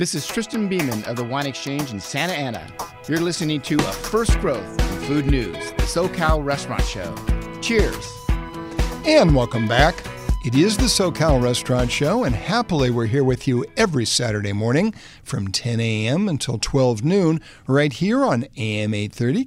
This is Tristan Beeman of the Wine Exchange in Santa Ana. You're listening to A First Growth in Food News, the SoCal Restaurant Show. Cheers. And welcome back. It is the SoCal Restaurant Show, and happily we're here with you every Saturday morning from 10 a.m. until 12 noon, right here on AM 830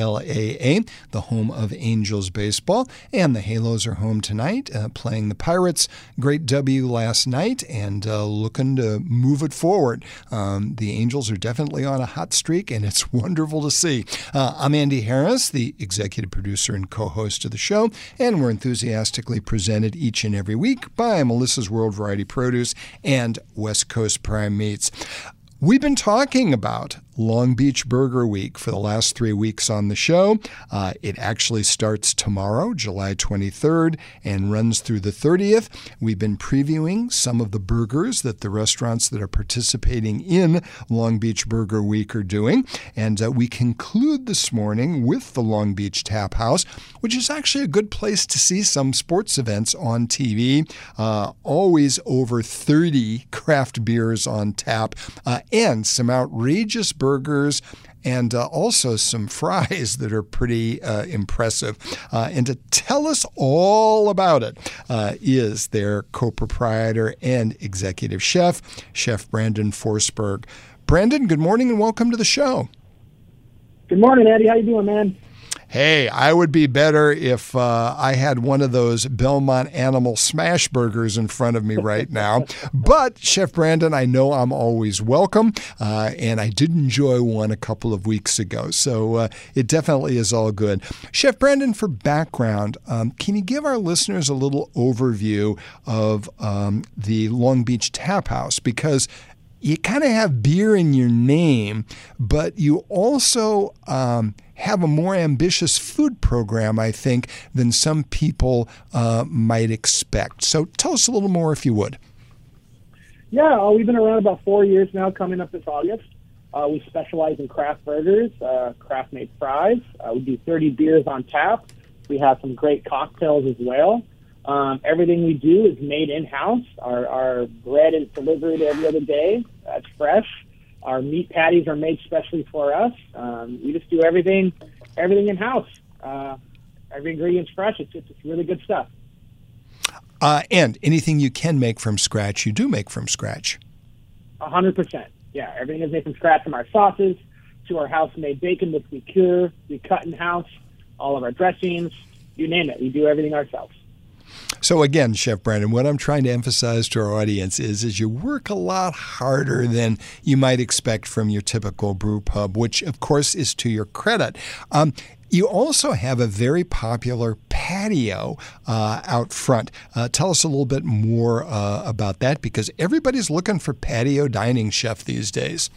KLAA, the home of Angels baseball. And the Halos are home tonight, playing the Pirates. Great W last night, and looking to move it forward. The Angels are definitely on a hot streak, and it's wonderful to see. I'm Andy Harris, the executive producer and co-host of the show, and we're enthusiastically presented each and every week by Melissa's World Variety Produce and West Coast Prime Meats. We've been talking about Long Beach Burger Week for the last 3 weeks on the show. It actually starts tomorrow, July 23rd, and runs through the 30th. We've been previewing some of the burgers that the restaurants that are participating in Long Beach Burger Week are doing. And we conclude this morning with the Long Beach Tap House, which is actually a good place to see some sports events on TV. Always over 30 craft beers on tap, and some outrageous burgers, and also some fries that are pretty impressive. And to tell us all about it is their co-proprietor and executive chef, Chef Brandon Forsberg. Brandon, good morning and welcome to the show. Good morning, Eddie. How you doing, man? Hey, I would be better if I had one of those Belmont Animal Smash Burgers in front of me right now. But, Chef Brandon, I know I'm always welcome, and I did enjoy one a couple of weeks ago. So it definitely is all good. Chef Brandon, for background, can you give our listeners a little overview of the Long Beach Tap House? Because you kind of have beer in your name, but you also have a more ambitious food program, I think, than some people might expect. So tell us a little more, if you would. Yeah, we've been around about 4 years now, coming up this August. We specialize in craft burgers, craft-made fries. We do 30 beers on tap. We have some great cocktails as well. Everything we do is made in-house. Our bread is delivered every other day. It's fresh. Our meat patties are made specially for us. We just do everything in-house. Every ingredient's fresh. It's really good stuff. And anything you can make from scratch, you do make from scratch. 100%. Yeah, everything is made from scratch, from our sauces to our house-made bacon, which we cure. We cut in-house. All of our dressings, you name it. We do everything ourselves. So again, Chef Brandon, what I'm trying to emphasize to our audience is you work a lot harder than you might expect from your typical brew pub, which of course is to your credit. You also have a very popular patio out front. Tell us a little bit more about that, because everybody's looking for patio dining, Chef, these days.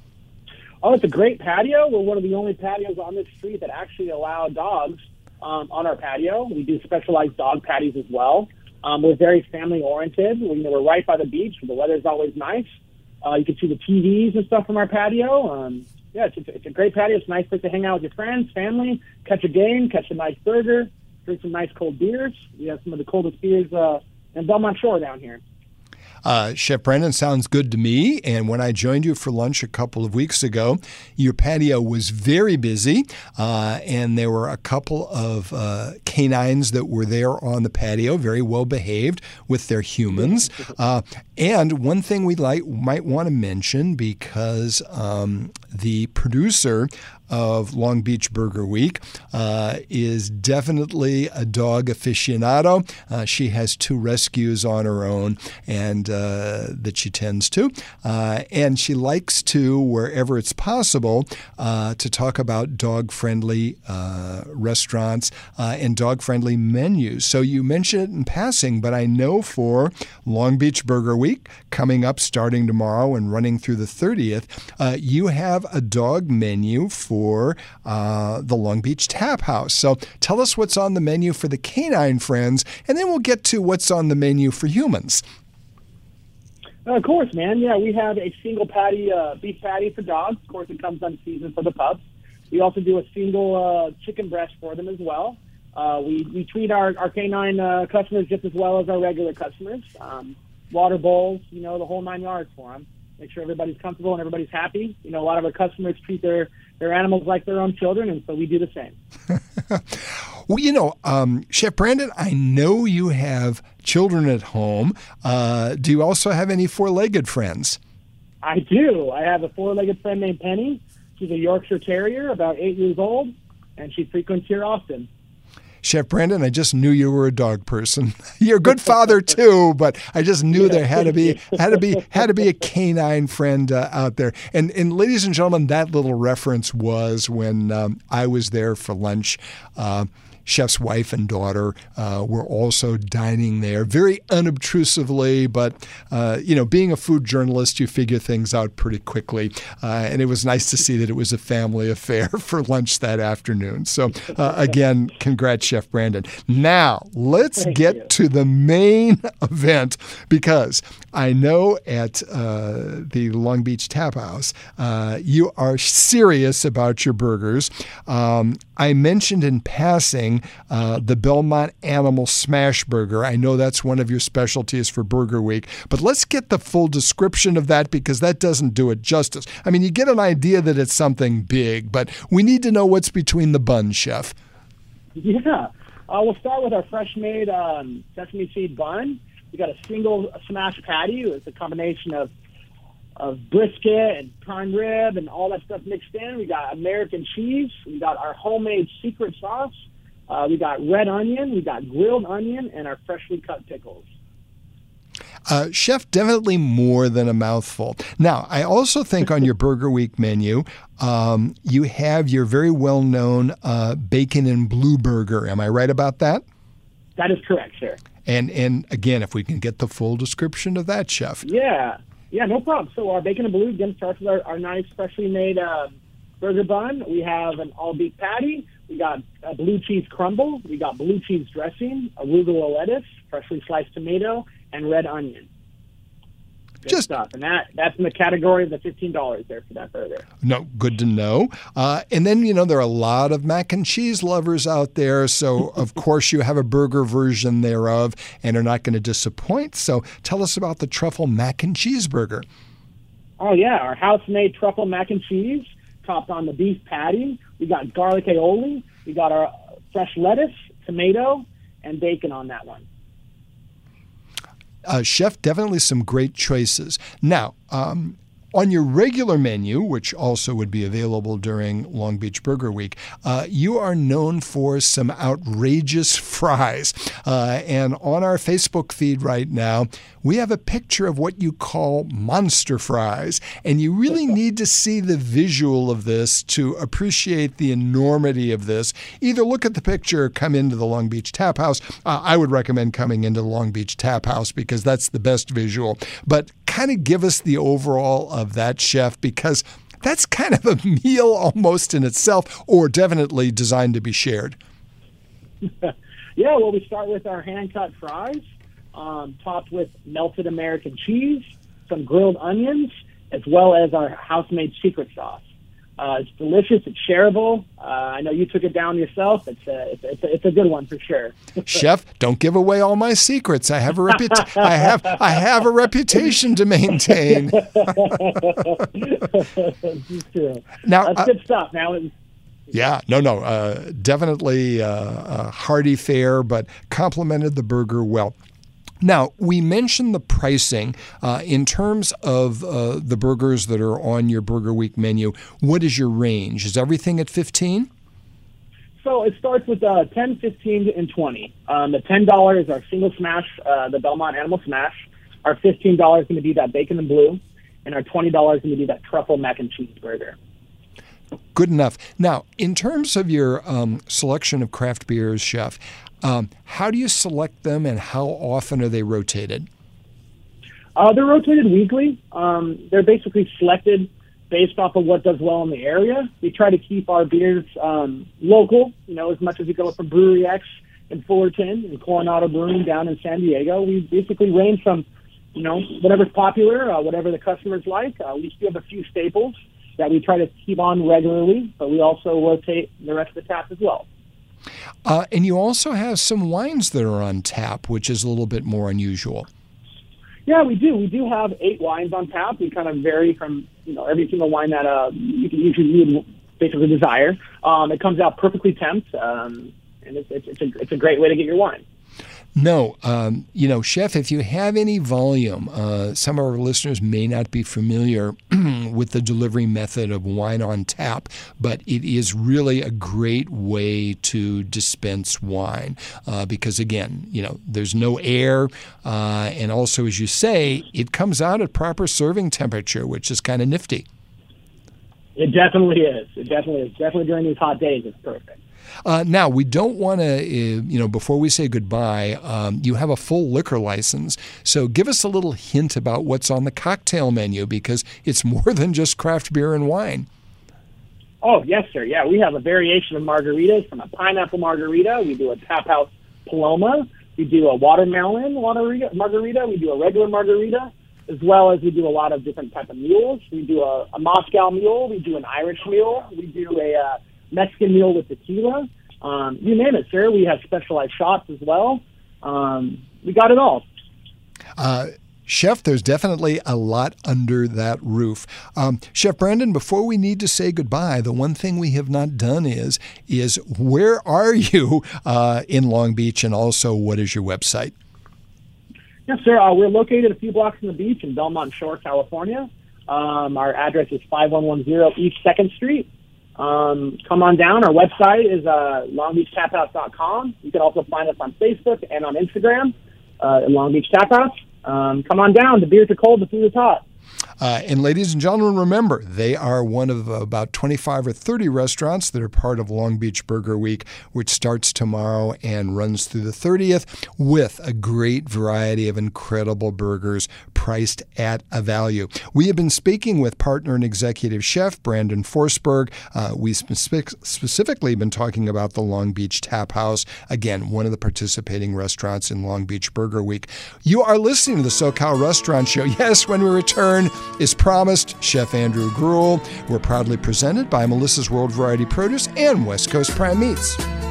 Oh, it's a great patio. We're one of the only patios on this street that actually allow dogs on our patio. We do specialized dog patties as well. We're very family-oriented. We're right by the beach. The weather's always nice. You can see the TVs and stuff from our patio. Yeah, it's a great patio. It's a nice place to hang out with your friends, family, catch a game, catch a nice burger, drink some nice cold beers. We have some of the coldest beers in Belmont Shore down here. Chef Brandon, sounds good to me. And when I joined you for lunch a couple of weeks ago, your patio was very busy, and there were a couple of canines that were there on the patio, very well behaved with their humans. And one thing we might want to mention, because the producer of Long Beach Burger Week is definitely a dog aficionado. She has 2 rescues on her own, and that she tends to. And she likes to, wherever it's possible, to talk about dog-friendly restaurants and dog-friendly menus. So you mentioned it in passing, but I know for Long Beach Burger Week, coming up starting tomorrow and running through the 30th, you have a dog menu for the Long Beach Tap House. So tell us what's on the menu for the canine friends, and then we'll get to what's on the menu for humans. Of course, man. Yeah, we have a single patty, beef patty for dogs. Of course, it comes unseasoned for the pups. We also do a single chicken breast for them as well. We treat our canine customers just as well as our regular customers. Water bowls, the whole 9 yards for them. make sure everybody's comfortable and everybody's happy. A lot of our customers treat their animals like their own children, and so we do the same. Well, Chef Brandon, I know you have children at home. Do you also have any four-legged friends? I do. I have a four-legged friend named Penny. She's a Yorkshire Terrier, about 8 years old, and she frequents here often. Chef Brandon, I just knew you were a dog person. You're a good father too, but I just knew there had to be a canine friend out there. And ladies and gentlemen, that little reference was when I was there for lunch. Chef's wife and daughter were also dining there, very unobtrusively, but, being a food journalist, you figure things out pretty quickly. And it was nice to see that it was a family affair for lunch that afternoon. So, again, congrats, Chef Brandon. Now, let's get to the main event, because I know at the Long Beach Tap House, you are serious about your burgers. I mentioned in passing the Belmont Animal Smash Burger. I know that's one of your specialties for Burger Week, but let's get the full description of that, because that doesn't do it justice. I mean, you get an idea that it's something big, but we need to know what's between the buns, Chef. Yeah. We'll start with our fresh-made sesame seed bun. We got a single smash patty. It's a combination of brisket and prime rib and all that stuff mixed in. We got American cheese. We got our homemade secret sauce. We got red onion. We got grilled onion and our freshly cut pickles. Chef, definitely more than a mouthful. Now, I also think on your Burger Week menu, you have your very well-known bacon and blue burger. Am I right about that? That is correct, sir. And again, if we can get the full description of that, Chef. Yeah, no problem. So our bacon and blue, again, starts with our nice freshly made burger bun. We have an all-beef patty. We got a blue cheese crumble. We got blue cheese dressing, arugula lettuce, freshly sliced tomato, and red onion. Good stuff. And that's in the category of the $15 there for that burger. No, good to know. And then, there are a lot of mac and cheese lovers out there. So, of course, you have a burger version thereof and are not going to disappoint. So tell us about the truffle mac and cheese burger. Oh, yeah. Our house-made truffle mac and cheese topped on the beef patty. We got garlic aioli. We got our fresh lettuce, tomato, and bacon on that one. Chef, definitely some great choices. Now, on your regular menu, which also would be available during Long Beach Burger Week, you are known for some outrageous fries. And on our Facebook feed right now, we have a picture of what you call monster fries. And you really need to see the visual of this to appreciate the enormity of this. Either look at the picture or come into the Long Beach Tap House. I would recommend coming into the Long Beach Tap House because that's the best visual. But kind of give us the overall of that, Chef, because that's kind of a meal almost in itself, or definitely designed to be shared. Yeah, well, we start with our hand-cut fries, topped with melted American cheese, some grilled onions, as well as our house-made secret sauce. It's delicious. It's shareable. I know you took it down yourself. It's a good one for sure. Chef, don't give away all my secrets. I have a I have a reputation to maintain. Now, that's good stuff. Now. Yeah, no, definitely a hearty fare, but complimented the burger well. Now, we mentioned the pricing. In terms of the burgers that are on your Burger Week menu, what is your range? Is everything at $15? So it starts with $10, $15, and $20. The $10 is our single smash, the Belmont Animal Smash. Our $15 is going to be that bacon and blue, and our $20 is going to be that truffle mac and cheese burger. Good enough. Now, in terms of your selection of craft beers, Chef, how do you select them and how often are they rotated? They're rotated weekly. They're basically selected based off of what does well in the area. We try to keep our beers local, as much as we go from Brewery X in Fullerton and Coronado Brewing down in San Diego. We basically range from, whatever's popular, whatever the customers like. We still have a few staples that we try to keep on regularly, but we also rotate the rest of the tap as well. And you also have some wines that are on tap, which is a little bit more unusual. Yeah, we do. We do have 8 wines on tap. We kind of vary from, every single wine that you would basically desire. It comes out perfectly temped, and it's a great way to get your wine. No, Chef, if you have any volume, some of our listeners may not be familiar with the delivery method of wine on tap, but it is really a great way to dispense wine because, again, there's no air, and also, as you say, it comes out at proper serving temperature, which is kind of nifty. It definitely is. Definitely during these hot days, it's perfect. Now, we don't want to, before we say goodbye, you have a full liquor license. So give us a little hint about what's on the cocktail menu, because it's more than just craft beer and wine. Oh, yes, sir. Yeah, we have a variation of margaritas, from a pineapple margarita. We do a Tap House Paloma. We do a watermelon margarita. We do a regular margarita, as well as we do a lot of different type of mules. We do a Moscow mule. We do an Irish mule. We do a Mexican mule with tequila. You name it, sir. We have specialized shots as well. We got it all. Chef, there's definitely a lot under that roof. Chef Brandon, before we need to say goodbye, the one thing we have not done is where are you in Long Beach, and also what is your website? Yes, sir. We're located a few blocks from the beach in Belmont Shore, California. Our address is 5110 East 2nd Street. Come on down. Our website is longbeachtaphouse.com. You can also find us on Facebook and on Instagram at Long Beach Tap House. Come on down. The beers are cold, the food is hot. And ladies and gentlemen, remember, they are one of about 25 or 30 restaurants that are part of Long Beach Burger Week, which starts tomorrow and runs through the 30th, with a great variety of incredible burgers priced at a value. We have been speaking with partner and executive chef Brandon Forsberg. We've specifically been talking about the Long Beach Tap House, again, one of the participating restaurants in Long Beach Burger Week. You are listening to the SoCal Restaurant Show. Yes, when we return, as promised, Chef Andrew Gruel. We're proudly presented by Melissa's World Variety Produce and West Coast Prime Meats.